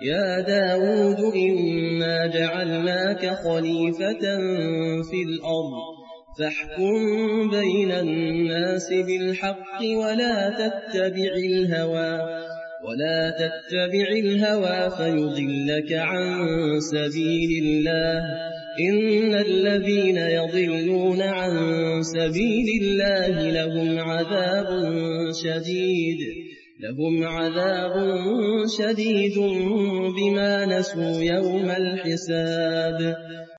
يا داود إنا جعلناك خليفة في الأرض فاحكم بين الناس بالحق ولا تتبع الهوى فيضلك عن سبيل الله إن الذين يضلون عن سبيل الله لهم عذاب شديد بما نسوا يوم الحساب